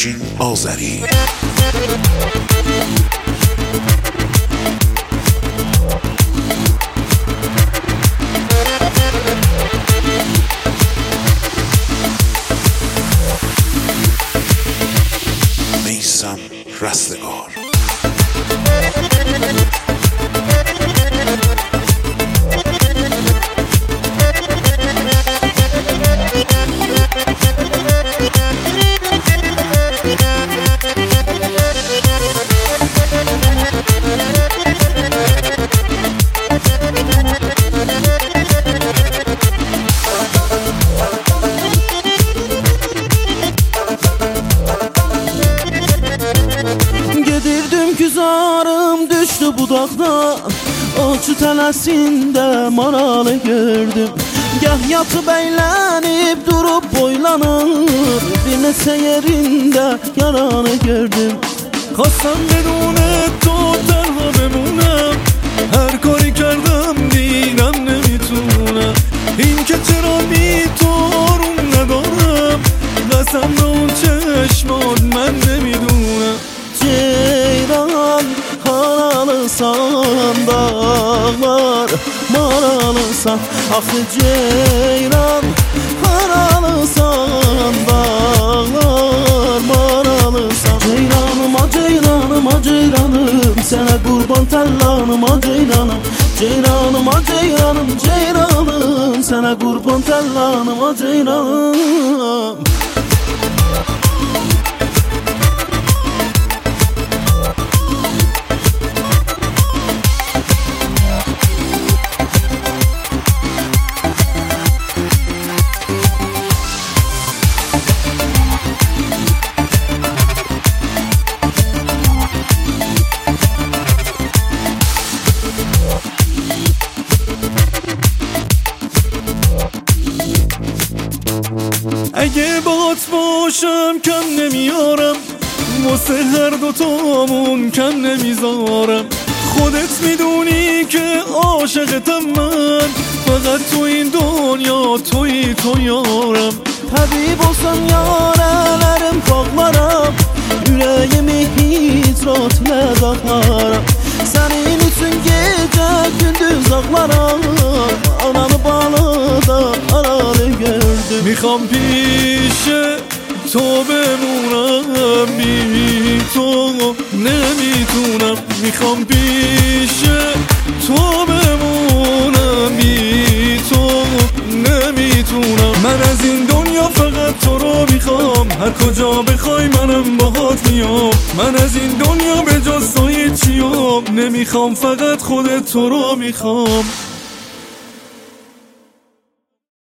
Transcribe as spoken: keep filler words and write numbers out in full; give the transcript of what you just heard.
افشین آذری. میثم رستگار. Güzarım düştü budaqda, Açı tələsində maralı gördüm. Gah yatıp eğlenip durup boylanır, Bir neçə yerində yaranı gördüm. خواستم بدون تو تنها بمونم، هر کاری کردم دیدم نمیتونم. این که چرا بی تو آروم ندارم، قسم به اون چشمات من نمیدونم. Ceyran haralısan, dağlar maralısan. Axı ceyran haralısan, dağlar maralısan. Ceyranıma ceyranıma ceyranım, sənə qurban təllanıma ceyranım. Ceyranıma ceyranım ceyranım, sənə qurban təllanıma ceyranım. اگه باهات باشم کم نمیارم، واسه هر دوتامون کم نمیذارم. خودت میدونی که عاشقتم من، فقط تو این دنیا توی تو yarım. Həbib olsan yarələrim bağlaram, Ürəyimi hicrat ilə dağlaram. Sənin üçün gecə gündüz ağlaram, Ananı balıda aralı gördüm. میخوام پیش تو بمونم، بی تو نمیتونم. میخوام پیش تو بمونم، بی تو نمیتونم. من از این دنیا فقط تو رو میخوام، هر کجا بخوای منم باهات میام. من از این دنیا به جز تو هیچیم نمیخوام، فقط خودت تو رو میخوام.